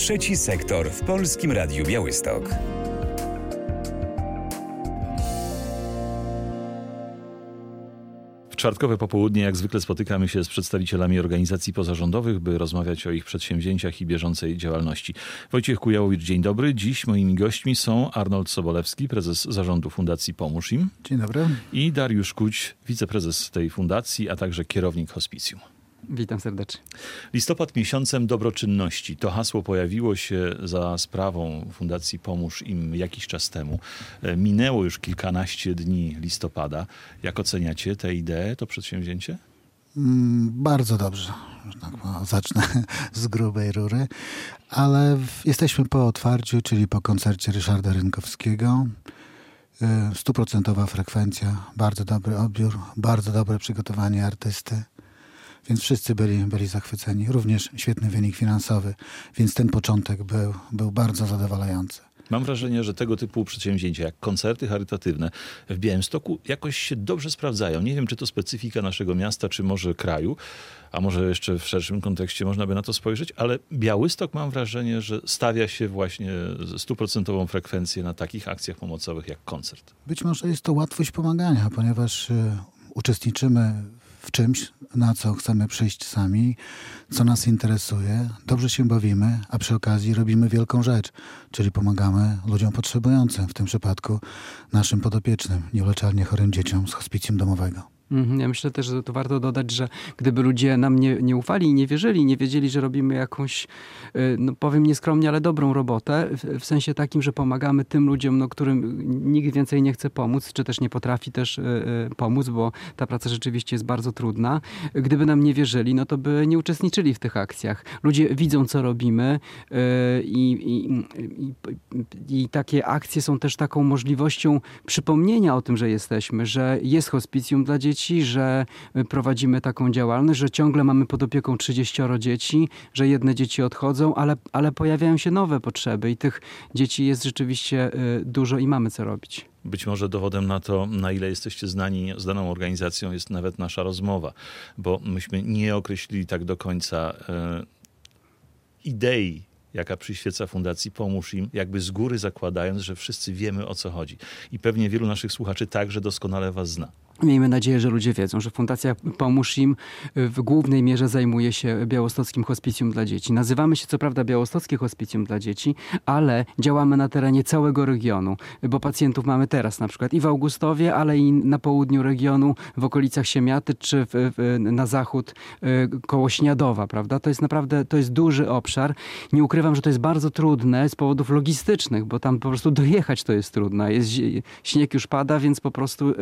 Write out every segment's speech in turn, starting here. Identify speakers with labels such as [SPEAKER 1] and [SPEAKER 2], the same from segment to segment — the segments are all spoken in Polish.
[SPEAKER 1] Trzeci sektor w Polskim Radiu Białystok.
[SPEAKER 2] W czwartkowe popołudnie jak zwykle spotykamy się z przedstawicielami organizacji pozarządowych, by rozmawiać o ich przedsięwzięciach i bieżącej działalności. Wojciech Kujałowicz, dzień dobry. Dziś moimi gośćmi są Arnold Sobolewski, prezes zarządu Fundacji Pomóż Im.
[SPEAKER 3] Dzień dobry.
[SPEAKER 2] I Dariusz Kuć, wiceprezes tej fundacji, a także kierownik hospicjum.
[SPEAKER 4] Witam serdecznie.
[SPEAKER 2] Listopad miesiącem dobroczynności. To hasło pojawiło się za sprawą Fundacji Pomóż Im jakiś czas temu. Minęło już kilkanaście dni listopada. Jak oceniacie tę ideę, to przedsięwzięcie?
[SPEAKER 3] Bardzo dobrze. Zacznę z grubej rury. Ale jesteśmy po otwarciu, czyli po koncercie Ryszarda Rynkowskiego. 100% frekwencja, bardzo dobry odbiór, bardzo dobre przygotowanie artysty. Więc wszyscy byli zachwyceni. Również świetny wynik finansowy. Więc ten początek był bardzo zadowalający.
[SPEAKER 2] Mam wrażenie, że tego typu przedsięwzięcia, jak koncerty charytatywne w Białymstoku jakoś się dobrze sprawdzają. Nie wiem, czy to specyfika naszego miasta, czy może kraju, a może jeszcze w szerszym kontekście można by na to spojrzeć, ale Białystok mam wrażenie, że stawia się właśnie 100% frekwencję na takich akcjach pomocowych jak koncert.
[SPEAKER 3] Być może jest to łatwość pomagania, ponieważ uczestniczymy w czymś, na co chcemy przyjść sami, co nas interesuje, dobrze się bawimy, a przy okazji robimy wielką rzecz, czyli pomagamy ludziom potrzebującym, w tym przypadku naszym podopiecznym, nieuleczalnie chorym dzieciom z hospicjum domowego.
[SPEAKER 4] Ja myślę też, że to warto dodać, że gdyby ludzie nam nie ufali i nie wierzyli, nie wiedzieli, że robimy jakąś, no powiem nieskromnie, ale dobrą robotę, w sensie takim, że pomagamy tym ludziom, którym nikt więcej nie chce pomóc, czy też nie potrafi też pomóc, bo ta praca rzeczywiście jest bardzo trudna. Gdyby nam nie wierzyli, no to by nie uczestniczyli w tych akcjach. Ludzie widzą, co robimy i takie akcje są też taką możliwością przypomnienia o tym, że jesteśmy, że jest hospicjum dla dzieci, że prowadzimy taką działalność, że ciągle mamy pod opieką 30 dzieci, że jedne dzieci odchodzą, ale pojawiają się nowe potrzeby i tych dzieci jest rzeczywiście dużo i mamy co robić.
[SPEAKER 2] Być może dowodem na to, na ile jesteście znani z daną organizacją, jest nawet nasza rozmowa, bo myśmy nie określili tak do końca idei, jaka przyświeca Fundacji Pomóż Im, jakby z góry zakładając, że wszyscy wiemy, o co chodzi. I pewnie wielu naszych słuchaczy także doskonale was zna.
[SPEAKER 4] Miejmy nadzieję, że ludzie wiedzą, że Fundacja Pomóż Im w głównej mierze zajmuje się białostockim hospicjum dla dzieci. Nazywamy się co prawda Białostockie Hospicjum dla Dzieci, ale działamy na terenie całego regionu, bo pacjentów mamy teraz na przykład i w Augustowie, ale i na południu regionu, w okolicach Siemiaty, czy na zachód koło Śniadowa, prawda? To jest naprawdę, to jest duży obszar. Nie ukrywam, że to jest bardzo trudne z powodów logistycznych, bo tam po prostu dojechać to jest trudne. Śnieg już pada, więc po prostu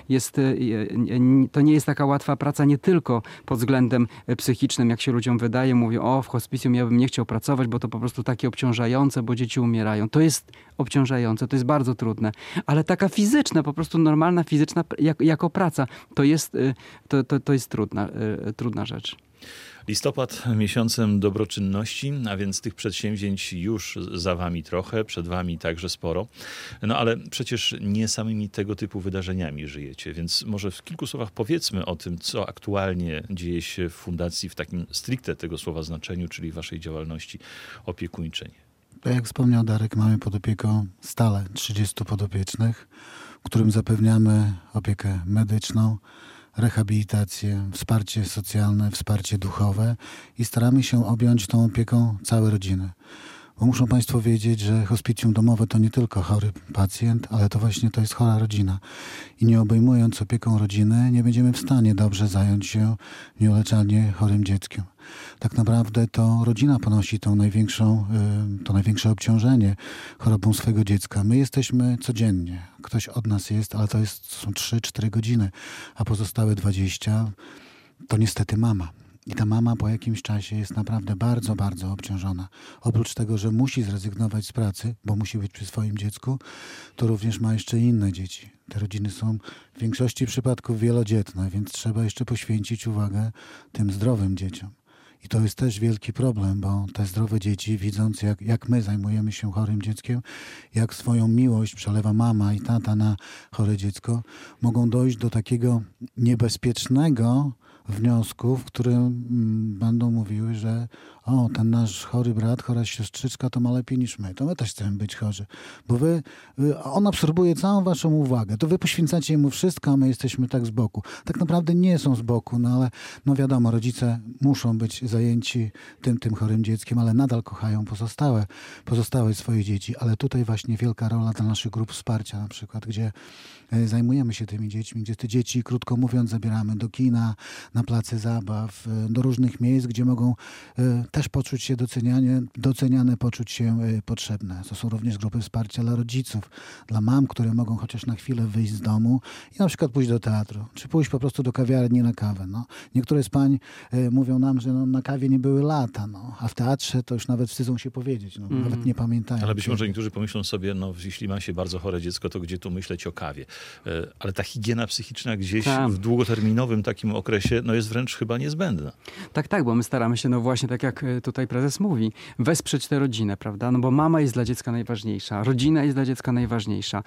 [SPEAKER 4] to nie jest taka łatwa praca nie tylko pod względem psychicznym, jak się ludziom wydaje. Mówią, w hospicjum ja bym nie chciał pracować, bo to po prostu takie obciążające, bo dzieci umierają. To jest obciążające, to jest bardzo trudne. Ale taka fizyczna, po prostu normalna fizyczna jako praca, to jest trudna rzecz.
[SPEAKER 2] Listopad miesiącem dobroczynności, a więc tych przedsięwzięć już za wami trochę, przed wami także sporo. No ale przecież nie samymi tego typu wydarzeniami żyjecie, więc może w kilku słowach powiedzmy o tym, co aktualnie dzieje się w fundacji w takim stricte tego słowa znaczeniu, czyli waszej działalności opiekuńczej.
[SPEAKER 3] Tak jak wspomniał Darek, mamy pod opieką stale 30 podopiecznych, którym zapewniamy opiekę medyczną, rehabilitację, wsparcie socjalne, wsparcie duchowe i staramy się objąć tą opieką całe rodziny. Bo muszą Państwo wiedzieć, że hospicjum domowe to nie tylko chory pacjent, ale to właśnie to jest chora rodzina. I nie obejmując opieką rodziny, nie będziemy w stanie dobrze zająć się nieuleczalnie chorym dzieckiem. Tak naprawdę to rodzina ponosi to największe obciążenie chorobą swego dziecka. My jesteśmy codziennie. Ktoś od nas jest, ale są 3-4 godziny, a pozostałe 20 to niestety mama. I ta mama po jakimś czasie jest naprawdę bardzo, bardzo obciążona. Oprócz tego, że musi zrezygnować z pracy, bo musi być przy swoim dziecku, to również ma jeszcze inne dzieci. Te rodziny są w większości przypadków wielodzietne, więc trzeba jeszcze poświęcić uwagę tym zdrowym dzieciom. I to jest też wielki problem, bo te zdrowe dzieci, widząc jak my zajmujemy się chorym dzieckiem, jak swoją miłość przelewa mama i tata na chore dziecko, mogą dojść do takiego niebezpiecznego wniosków, które będą mówiły, że ten nasz chory brat, chora siostrzyczka to ma lepiej niż my. To my też chcemy być chorzy. Bo on absorbuje całą waszą uwagę. To wy poświęcacie mu wszystko, a my jesteśmy tak z boku. Tak naprawdę nie są z boku, ale wiadomo, rodzice muszą być zajęci tym chorym dzieckiem, ale nadal kochają pozostałe swoje dzieci. Ale tutaj właśnie wielka rola dla naszych grup wsparcia na przykład, gdzie zajmujemy się tymi dziećmi, gdzie te dzieci, krótko mówiąc, zabieramy do kina, na place zabaw, do różnych miejsc, gdzie mogą też poczuć się doceniane, poczuć się potrzebne. To są również grupy wsparcia dla rodziców, dla mam, które mogą chociaż na chwilę wyjść z domu i na przykład pójść do teatru, czy pójść po prostu do kawiarni na kawę. Niektóre z pań mówią nam, że na kawie nie były lata, a w teatrze to już nawet wstydzą się powiedzieć, nawet nie pamiętają.
[SPEAKER 2] Ale być może niektórzy pomyślą sobie, jeśli ma się bardzo chore dziecko, to gdzie tu myśleć o kawie? Ale ta higiena psychiczna gdzieś w długoterminowym takim okresie jest wręcz chyba niezbędna.
[SPEAKER 4] Tak, bo my staramy się, właśnie tak jak tutaj prezes mówi, wesprzeć tę rodzinę, prawda? Bo mama jest dla dziecka najważniejsza, rodzina jest dla dziecka najważniejsza.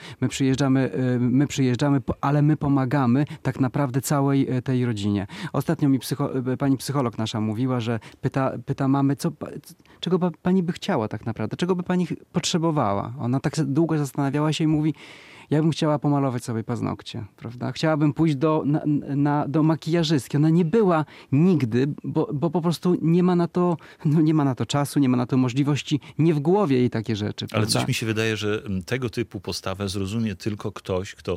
[SPEAKER 4] My przyjeżdżamy, ale my pomagamy tak naprawdę całej tej rodzinie. Ostatnio mi pani psycholog nasza mówiła, że pyta mamy, czego pani by chciała tak naprawdę, czego by pani potrzebowała. Ona tak długo zastanawiała się i mówi, ja bym chciała pomalować sobie paznokcie, prawda? Chciałabym pójść do makijażystki. Ona nie była nigdy, bo po prostu nie ma na to czasu, nie ma na to możliwości, nie w głowie jej takie rzeczy.
[SPEAKER 2] Ale
[SPEAKER 4] prawda?
[SPEAKER 2] coś mi się wydaje, że tego typu postawę zrozumie tylko ktoś, kto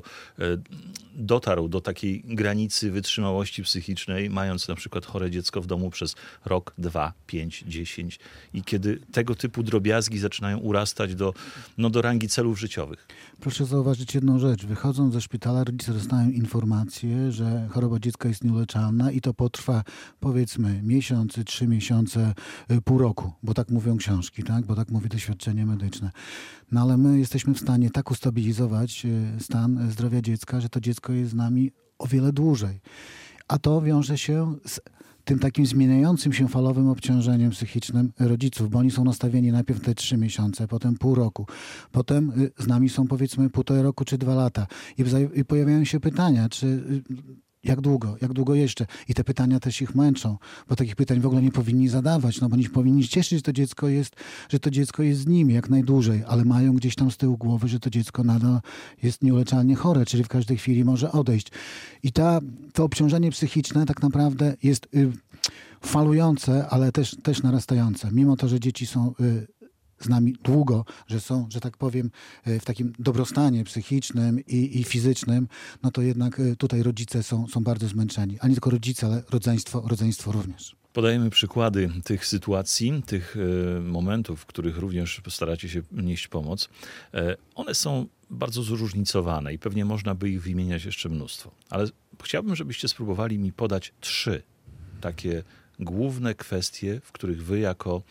[SPEAKER 2] dotarł do takiej granicy wytrzymałości psychicznej, mając na przykład chore dziecko w domu przez rok, 2, 5, 10 i kiedy tego typu drobiazgi zaczynają urastać do rangi celów życiowych.
[SPEAKER 3] Proszę zauważyć jedną rzecz. Wychodząc ze szpitala, rodzice dostają informację, że choroba dziecka jest nieuleczalna i to potrwa, powiedzmy, miesiące, 3 miesiące, pół roku, bo tak mówią książki, tak? Bo tak mówi doświadczenie medyczne. Ale my jesteśmy w stanie tak ustabilizować stan zdrowia dziecka, że to dziecko jest z nami o wiele dłużej. A to wiąże się z tym takim zmieniającym się falowym obciążeniem psychicznym rodziców, bo oni są nastawieni najpierw te 3 miesiące, potem pół roku, potem z nami są powiedzmy 1,5 roku czy 2 lata i pojawiają się pytania, czy jak długo jeszcze? I te pytania też ich męczą, bo takich pytań w ogóle nie powinni zadawać, bo oni powinni cieszyć, że to dziecko jest z nimi jak najdłużej, ale mają gdzieś tam z tyłu głowy, że to dziecko nadal jest nieuleczalnie chore, czyli w każdej chwili może odejść. I to obciążenie psychiczne tak naprawdę jest falujące, ale też narastające. Mimo to, że dzieci są z nami długo, że są, że tak powiem, w takim dobrostanie psychicznym i fizycznym, to jednak tutaj rodzice są bardzo zmęczeni. A nie tylko rodzice, ale rodzeństwo również.
[SPEAKER 2] Podajemy przykłady tych sytuacji, tych momentów, w których również staracie się nieść pomoc. One są bardzo zróżnicowane i pewnie można by ich wymieniać jeszcze mnóstwo. Ale chciałbym, żebyście spróbowali mi podać 3 takie główne kwestie, w których wy jako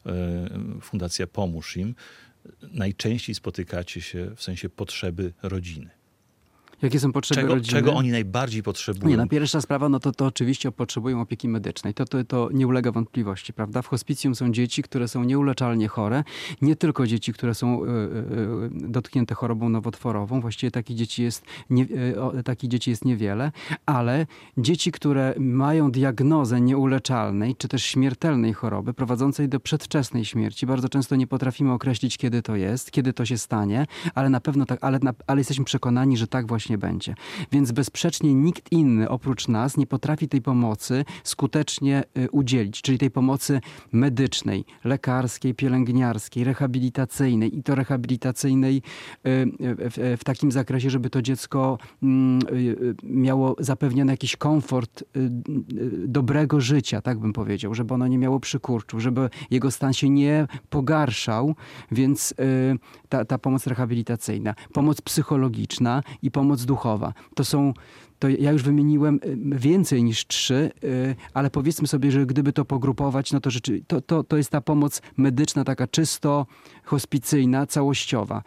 [SPEAKER 2] Fundacja Pomóż Im najczęściej spotykacie się w sensie potrzeby rodziny.
[SPEAKER 4] Jakie są potrzeby rodziny?
[SPEAKER 2] Czego oni najbardziej potrzebują?
[SPEAKER 4] Pierwsza sprawa, to oczywiście potrzebują opieki medycznej. To nie ulega wątpliwości, prawda? W hospicjum są dzieci, które są nieuleczalnie chore. Nie tylko dzieci, które są dotknięte chorobą nowotworową. Właściwie takich dzieci jest niewiele. Ale dzieci, które mają diagnozę nieuleczalnej, czy też śmiertelnej choroby, prowadzącej do przedwczesnej śmierci. Bardzo często nie potrafimy określić, kiedy to jest, kiedy to się stanie, ale na pewno tak, ale jesteśmy przekonani, że tak właśnie będzie. Więc bezsprzecznie nikt inny oprócz nas nie potrafi tej pomocy skutecznie udzielić, czyli tej pomocy medycznej, lekarskiej, pielęgniarskiej, rehabilitacyjnej i to rehabilitacyjnej w takim zakresie, żeby to dziecko miało zapewniony jakiś komfort dobrego życia, tak bym powiedział, żeby ono nie miało przykurczów, żeby jego stan się nie pogarszał, więc ta pomoc rehabilitacyjna, pomoc psychologiczna i pomoc duchowa. To ja już wymieniłem więcej niż 3, ale powiedzmy sobie, że gdyby to pogrupować, to jest ta pomoc medyczna, taka czysto hospicyjna, całościowa.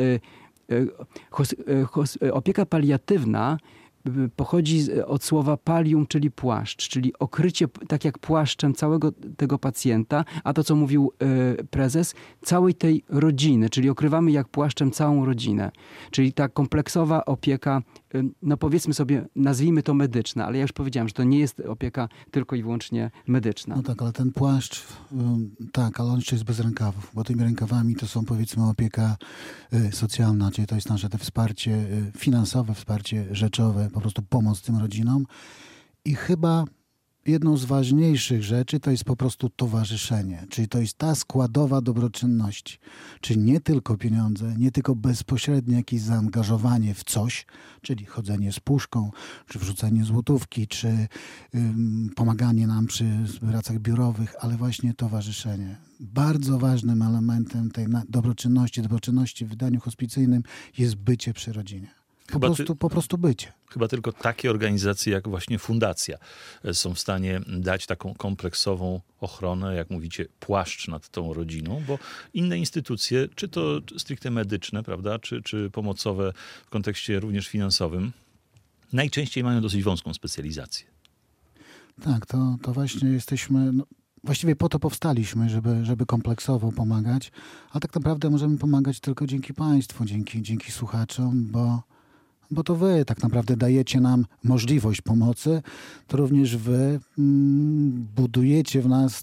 [SPEAKER 4] Opieka paliatywna pochodzi od słowa pallium, czyli płaszcz, czyli okrycie tak jak płaszczem całego tego pacjenta, a to co mówił prezes, całej tej rodziny, czyli okrywamy jak płaszczem całą rodzinę. Czyli ta kompleksowa opieka no powiedzmy sobie, nazwijmy to medyczna, ale ja już powiedziałem, że to nie jest opieka tylko i wyłącznie medyczna.
[SPEAKER 3] No tak, ale ten płaszcz, tak, ale on jeszcze jest bez rękawów, bo tymi rękawami to są powiedzmy opieka socjalna, czyli to jest nasze te wsparcie finansowe, wsparcie rzeczowe, po prostu pomoc tym rodzinom. I chyba jedną z ważniejszych rzeczy to jest po prostu towarzyszenie, czyli to jest ta składowa dobroczynności, czyli nie tylko pieniądze, nie tylko bezpośrednie jakieś zaangażowanie w coś, czyli chodzenie z puszką, czy wrzucenie złotówki, czy pomaganie nam przy pracach biurowych, ale właśnie towarzyszenie. Bardzo ważnym elementem tej dobroczynności w wydaniu hospicyjnym jest bycie przy rodzinie. Po prostu bycie.
[SPEAKER 2] Chyba tylko takie organizacje jak właśnie fundacja są w stanie dać taką kompleksową ochronę, jak mówicie, płaszcz nad tą rodziną, bo inne instytucje, czy to stricte medyczne, prawda, czy pomocowe w kontekście również finansowym, najczęściej mają dosyć wąską specjalizację.
[SPEAKER 3] Tak, to właśnie jesteśmy... Właściwie po to powstaliśmy, żeby kompleksowo pomagać, ale tak naprawdę możemy pomagać tylko dzięki państwu, dzięki słuchaczom, bo to wy tak naprawdę dajecie nam możliwość pomocy, to również wy budujecie w nas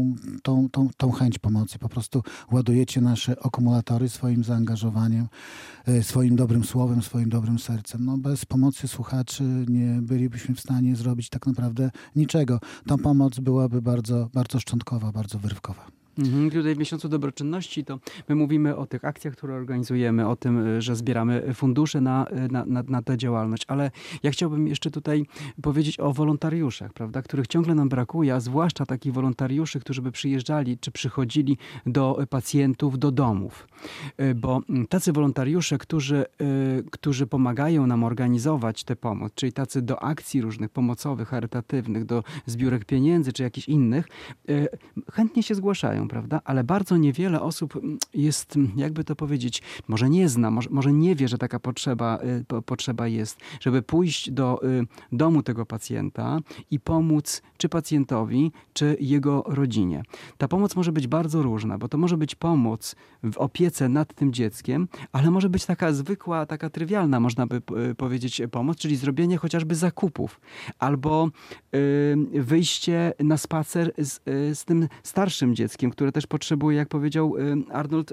[SPEAKER 3] tą chęć pomocy. Po prostu ładujecie nasze akumulatory swoim zaangażowaniem, swoim dobrym słowem, swoim dobrym sercem. No, bez pomocy słuchaczy nie bylibyśmy w stanie zrobić tak naprawdę niczego. Ta pomoc byłaby bardzo, bardzo szczątkowa, bardzo wyrywkowa.
[SPEAKER 4] Tutaj w Miesiącu Dobroczynności to my mówimy o tych akcjach, które organizujemy, o tym, że zbieramy fundusze na tę działalność, ale ja chciałbym jeszcze tutaj powiedzieć o wolontariuszach, prawda, których ciągle nam brakuje, a zwłaszcza takich wolontariuszy, którzy by przyjeżdżali czy przychodzili do pacjentów, do domów. Bo tacy wolontariusze, którzy pomagają nam organizować tę pomoc, czyli tacy do akcji różnych pomocowych, charytatywnych, do zbiórek pieniędzy czy jakichś innych, chętnie się zgłaszają, prawda? Ale bardzo niewiele osób jest, jakby to powiedzieć, może nie zna, może nie wie, że taka potrzeba jest, żeby pójść do domu tego pacjenta i pomóc czy pacjentowi, czy jego rodzinie. Ta pomoc może być bardzo różna, bo to może być pomoc w opiece nad tym dzieckiem, ale może być taka zwykła, taka trywialna, można by powiedzieć, pomoc, czyli zrobienie chociażby zakupów, albo wyjście na spacer z tym starszym dzieckiem, które też potrzebuje, jak powiedział Arnold,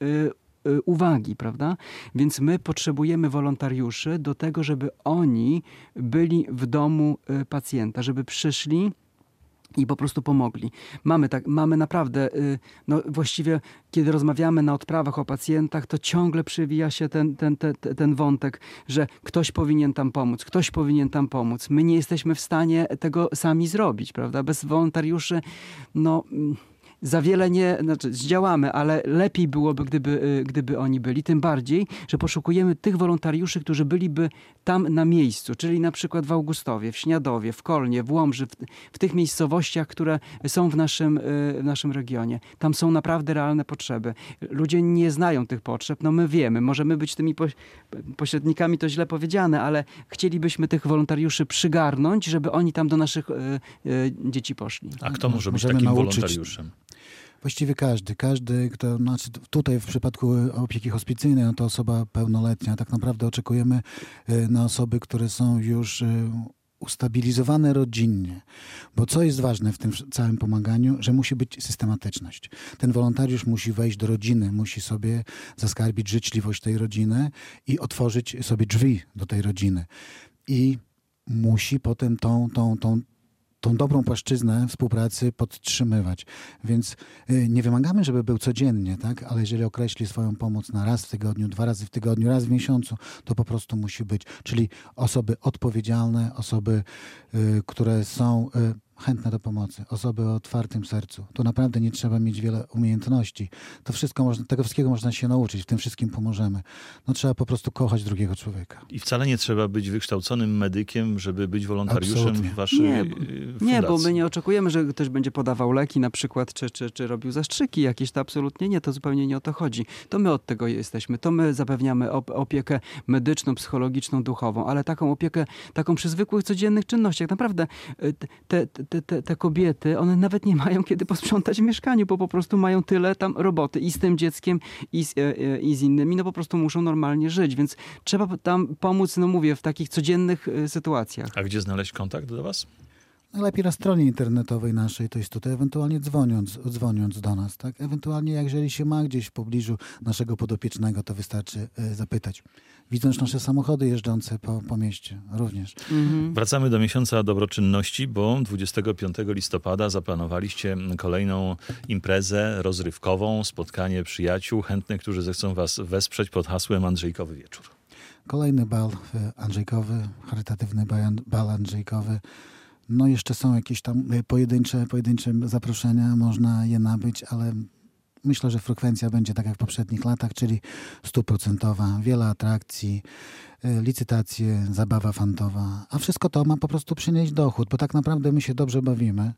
[SPEAKER 4] uwagi, prawda? Więc my potrzebujemy wolontariuszy do tego, żeby oni byli w domu pacjenta, żeby przyszli i po prostu pomogli. Mamy naprawdę, no właściwie kiedy rozmawiamy na odprawach o pacjentach, to ciągle przewija się ten wątek, że ktoś powinien tam pomóc. My nie jesteśmy w stanie tego sami zrobić, prawda? Bez wolontariuszy, no... Za wiele zdziałamy, ale lepiej byłoby, gdyby oni byli. Tym bardziej, że poszukujemy tych wolontariuszy, którzy byliby tam na miejscu, czyli na przykład w Augustowie, w Śniadowie, w Kolnie, w Łomży, w tych miejscowościach, które są w naszym regionie. Tam są naprawdę realne potrzeby. Ludzie nie znają tych potrzeb, no my wiemy. Możemy być tymi pośrednikami, to źle powiedziane, ale chcielibyśmy tych wolontariuszy przygarnąć, żeby oni tam do naszych dzieci poszli.
[SPEAKER 2] A kto może być takim wolontariuszem?
[SPEAKER 3] Właściwie każdy, kto, znaczy tutaj w przypadku opieki hospicyjnej, no to osoba pełnoletnia. Tak naprawdę oczekujemy na osoby, które są już ustabilizowane rodzinnie. Bo co jest ważne w tym całym pomaganiu, że musi być systematyczność. Ten wolontariusz musi wejść do rodziny, musi sobie zaskarbić życzliwość tej rodziny i otworzyć sobie drzwi do tej rodziny. I musi potem tą dobrą płaszczyznę współpracy podtrzymywać. Więc nie wymagamy, żeby był codziennie, tak? Ale jeżeli określi swoją pomoc na raz w tygodniu, 2 razy w tygodniu, raz w miesiącu, to po prostu musi być. Czyli osoby odpowiedzialne, osoby, które są chętne do pomocy, osoby o otwartym sercu. Tu naprawdę nie trzeba mieć wiele umiejętności. Tego wszystkiego można się nauczyć, w tym wszystkim pomożemy. No trzeba po prostu kochać drugiego człowieka.
[SPEAKER 2] I wcale nie trzeba być wykształconym medykiem, żeby być wolontariuszem
[SPEAKER 3] Absolutnie.
[SPEAKER 2] w waszej fundacji.
[SPEAKER 4] Nie, bo my nie oczekujemy, że ktoś będzie podawał leki na przykład, czy robił zastrzyki jakieś. To absolutnie nie, to zupełnie nie o to chodzi. To my od tego jesteśmy. To my zapewniamy opiekę medyczną, psychologiczną, duchową, ale taką opiekę, taką przy zwykłych, codziennych czynnościach. Naprawdę te kobiety, one nawet nie mają kiedy posprzątać w mieszkaniu, bo po prostu mają tyle tam roboty i z tym dzieckiem, i z innymi, no po prostu muszą normalnie żyć, więc trzeba tam pomóc, no mówię, w takich codziennych sytuacjach.
[SPEAKER 2] A gdzie znaleźć kontakt do was?
[SPEAKER 3] Najlepiej na stronie internetowej naszej, to jest tutaj, ewentualnie dzwoniąc do nas, tak? Ewentualnie jeżeli się ma gdzieś w pobliżu naszego podopiecznego, to wystarczy zapytać. Widząc nasze samochody jeżdżące po mieście również.
[SPEAKER 2] Wracamy do miesiąca dobroczynności, bo 25 listopada zaplanowaliście kolejną imprezę rozrywkową, spotkanie przyjaciół chętnych, którzy zechcą was wesprzeć pod hasłem Andrzejkowy Wieczór.
[SPEAKER 3] Kolejny bal andrzejkowy, charytatywny bal andrzejkowy. No jeszcze są jakieś tam pojedyncze zaproszenia, można je nabyć, ale myślę, że frekwencja będzie tak jak w poprzednich latach, czyli 100%, wiele atrakcji, licytacje, zabawa fantowa, a wszystko to ma po prostu przynieść dochód, bo tak naprawdę my się dobrze bawimy.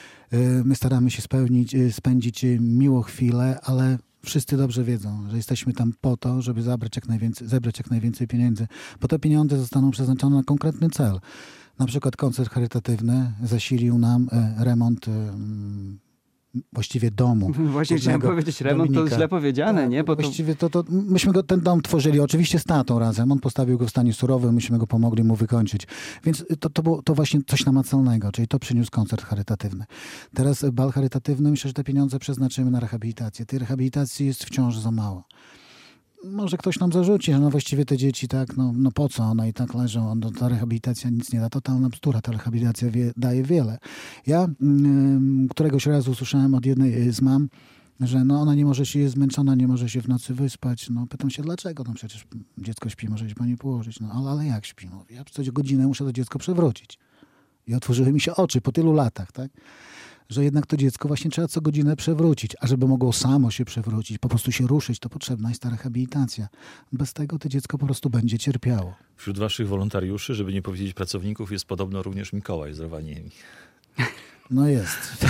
[SPEAKER 3] My staramy się spędzić miło chwilę, ale wszyscy dobrze wiedzą, że jesteśmy tam po to, żeby zebrać jak najwięcej pieniędzy, bo te pieniądze zostaną przeznaczone na konkretny cel. Na przykład koncert charytatywny zasilił nam remont właściwie domu.
[SPEAKER 4] Właśnie chciałem powiedzieć, remont
[SPEAKER 3] Dominika.
[SPEAKER 4] to źle powiedziane,
[SPEAKER 3] tak,
[SPEAKER 4] nie? Bo
[SPEAKER 3] właściwie to myśmy ten dom tworzyli oczywiście z tatą razem. On postawił go w stanie surowym, myśmy go pomogli mu wykończyć. Więc to było to właśnie coś namacalnego, czyli to przyniósł koncert charytatywny. Teraz bal charytatywny, myślę, że te pieniądze przeznaczymy na rehabilitację. Tej rehabilitacji jest wciąż za mało. Może ktoś nam zarzuci, że no właściwie te dzieci tak, no po co one i tak leżą, ta rehabilitacja nic nie da. Totalna bzdura, ta rehabilitacja daje wiele. Ja któregoś razu usłyszałem od jednej z mam, że no ona nie może się, jest zmęczona, nie może się w nocy wyspać. No pytam się dlaczego, no przecież dziecko śpi, może się pani położyć. No ale jak śpi? No, ja co godzinę muszę to dziecko przewrócić. I otworzyły mi się oczy po tylu latach, tak? Że jednak to dziecko właśnie trzeba co godzinę przewrócić, a żeby mogło samo się przewrócić, po prostu się ruszyć, to potrzebna jest ta rehabilitacja. Bez tego to dziecko po prostu będzie cierpiało.
[SPEAKER 2] Wśród waszych wolontariuszy, żeby nie powiedzieć pracowników, jest podobno również Mikołaj z Rowaniemi.
[SPEAKER 3] No jest.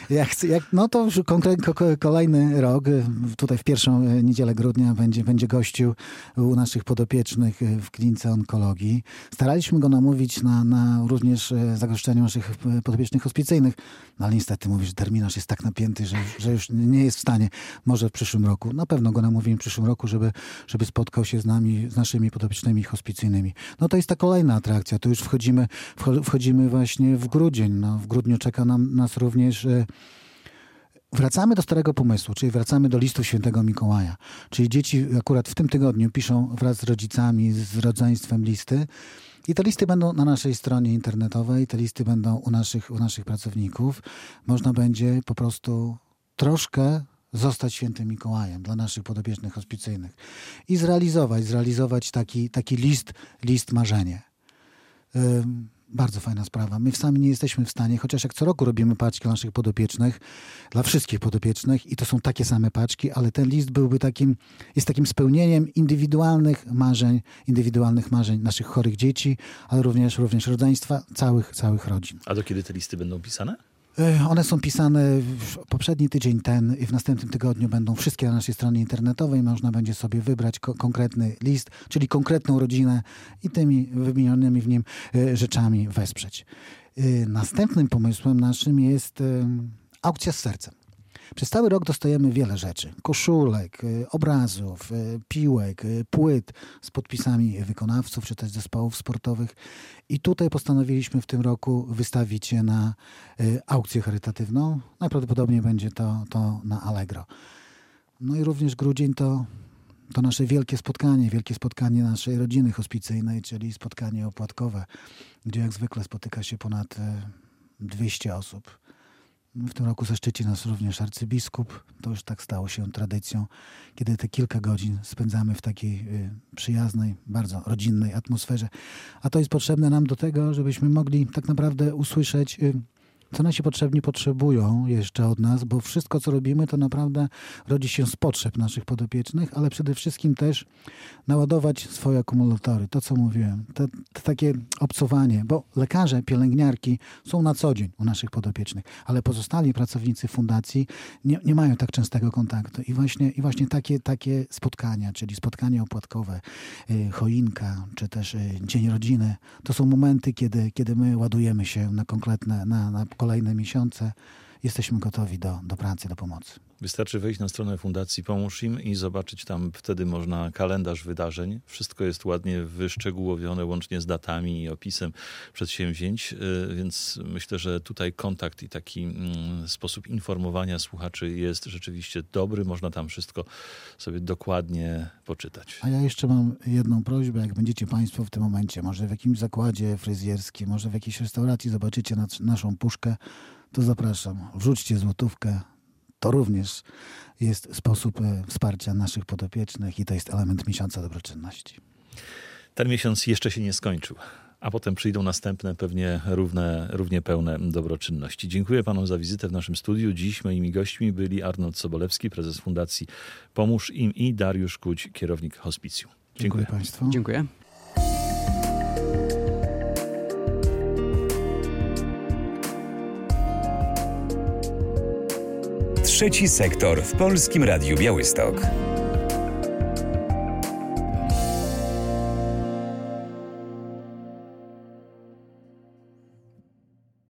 [SPEAKER 3] No to już kolejny rok, tutaj w pierwszą niedzielę grudnia będzie gościł u naszych podopiecznych w klinice onkologii. Staraliśmy go namówić na również zagoszczenie naszych podopiecznych hospicyjnych, no ale niestety mówi, że terminarz jest tak napięty, że już nie jest w stanie. Może w przyszłym roku. Na pewno go namówimy w przyszłym roku, żeby spotkał się z nami, z naszymi podopiecznymi hospicyjnymi. No to jest ta kolejna atrakcja. Tu już wchodzimy właśnie w grudzień. No, w grudniu czeka nas również... Wracamy do starego pomysłu, czyli wracamy do listów Świętego Mikołaja. Czyli dzieci akurat w tym tygodniu piszą wraz z rodzicami, z rodzeństwem listy. I te listy będą na naszej stronie internetowej, te listy będą u naszych pracowników. Można będzie po prostu troszkę zostać Świętym Mikołajem dla naszych podopiecznych hospicyjnych i zrealizować taki list marzenie. Bardzo fajna sprawa. My sami nie jesteśmy w stanie, chociaż jak co roku robimy paczki dla naszych podopiecznych, dla wszystkich podopiecznych i to są takie same paczki, ale ten list jest takim spełnieniem indywidualnych marzeń naszych chorych dzieci, ale również rodzeństwa, całych rodzin.
[SPEAKER 2] A do kiedy te listy będą pisane?
[SPEAKER 3] One są pisane w poprzedni tydzień i w następnym tygodniu będą wszystkie na naszej stronie internetowej. Można będzie sobie wybrać konkretny list, czyli konkretną rodzinę i tymi wymienionymi w nim rzeczami wesprzeć. Następnym pomysłem naszym jest aukcja z sercem. Przez cały rok dostajemy wiele rzeczy. Koszulek, obrazów, piłek, płyt z podpisami wykonawców czy też zespołów sportowych. I tutaj postanowiliśmy w tym roku wystawić je na aukcję charytatywną. Najprawdopodobniej będzie to na Allegro. No i również grudzień to nasze wielkie spotkanie naszej rodziny hospicyjnej, czyli spotkanie opłatkowe, gdzie jak zwykle spotyka się ponad 200 osób. W tym roku zaszczyci nas również arcybiskup. To już tak stało się tradycją, kiedy te kilka godzin spędzamy w takiej przyjaznej, bardzo rodzinnej atmosferze. A to jest potrzebne nam do tego, żebyśmy mogli tak naprawdę usłyszeć, co nasi potrzebni potrzebują jeszcze od nas, bo wszystko, co robimy, to naprawdę rodzi się z potrzeb naszych podopiecznych, ale przede wszystkim też naładować swoje akumulatory. To, co mówiłem, to takie obcowanie, bo lekarze, pielęgniarki są na co dzień u naszych podopiecznych, ale pozostali pracownicy fundacji nie mają tak częstego kontaktu. I właśnie takie spotkania, czyli spotkania opłatkowe, choinka, czy też Dzień Rodziny, to są momenty, kiedy my ładujemy się na kolejne miesiące jesteśmy gotowi do pracy, do pomocy.
[SPEAKER 2] Wystarczy wejść na stronę Fundacji Pomóż Im i zobaczyć tam, wtedy można kalendarz wydarzeń. Wszystko jest ładnie wyszczegółowione, łącznie z datami i opisem przedsięwzięć, więc myślę, że tutaj kontakt i taki sposób informowania słuchaczy jest rzeczywiście dobry. Można tam wszystko sobie dokładnie poczytać.
[SPEAKER 3] A ja jeszcze mam jedną prośbę, jak będziecie Państwo w tym momencie, może w jakimś zakładzie fryzjerskim, może w jakiejś restauracji zobaczycie naszą puszkę, to zapraszam, wrzućcie złotówkę. To również jest sposób wsparcia naszych podopiecznych i to jest element miesiąca dobroczynności.
[SPEAKER 2] Ten miesiąc jeszcze się nie skończył, a potem przyjdą następne, pewnie równie pełne dobroczynności. Dziękuję panom za wizytę w naszym studiu. Dziś moimi gośćmi byli Arnold Sobolewski, prezes Fundacji Pomóż Im i Dariusz Kuć, kierownik hospicjum.
[SPEAKER 3] Dziękuję Państwu.
[SPEAKER 4] Dziękuję.
[SPEAKER 1] Trzeci sektor w Polskim Radiu Białystok.